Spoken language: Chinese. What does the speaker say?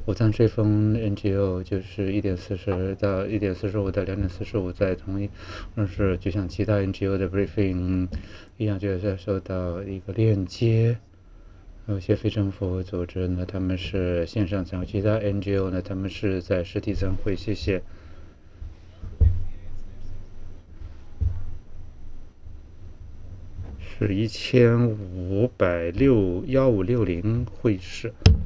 武藏追风 NGO 就是1.40到1.45到2.45，在同一是就像其他 NGO 的 briefing 一样，就是收到一个链接。有些非政府组织呢，他们是线上参与；其他 NGO 呢，他们是在实体参会。谢谢。是1560会议室。